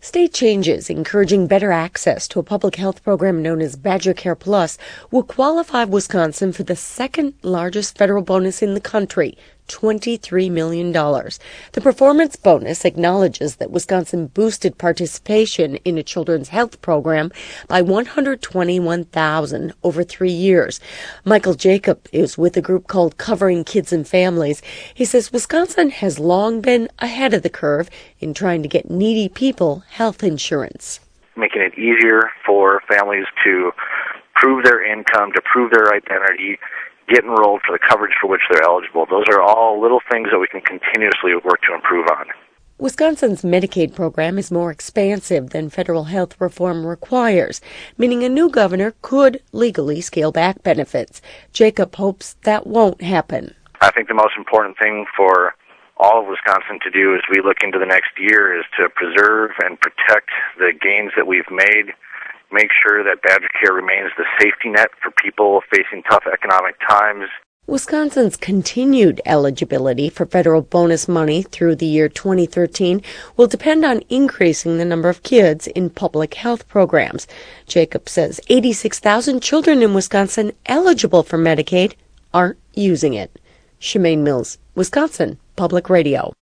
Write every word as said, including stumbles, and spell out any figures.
State changes encouraging better access to a public health program known as Badger Care Plus will qualify Wisconsin for the second largest federal bonus in the country, twenty-three million dollars. The performance bonus acknowledges that Wisconsin boosted participation in a children's health program by one hundred twenty-one thousand dollars over three years. Michael Jacob is with a group called Covering Kids and Families. He says Wisconsin has long been ahead of the curve in trying to get needy people health insurance. Making it easier for families to prove their income, to prove their identity, get enrolled for the coverage for which they're eligible. Those are all little things that we can continuously work to improve on. Wisconsin's Medicaid program is more expansive than federal health reform requires, meaning a new governor could legally scale back benefits. Jacob hopes that won't happen. I think the most important thing for all of Wisconsin to do as we look into the next year is to preserve and protect the gains that we've made, make sure that Badger Care remains the safety net for people facing tough economic times. Wisconsin's continued eligibility for federal bonus money through the year twenty thirteen will depend on increasing the number of kids in public health programs. Jacob says eighty-six thousand children in Wisconsin eligible for Medicaid aren't using it. Shemaine Mills, Wisconsin Public Radio.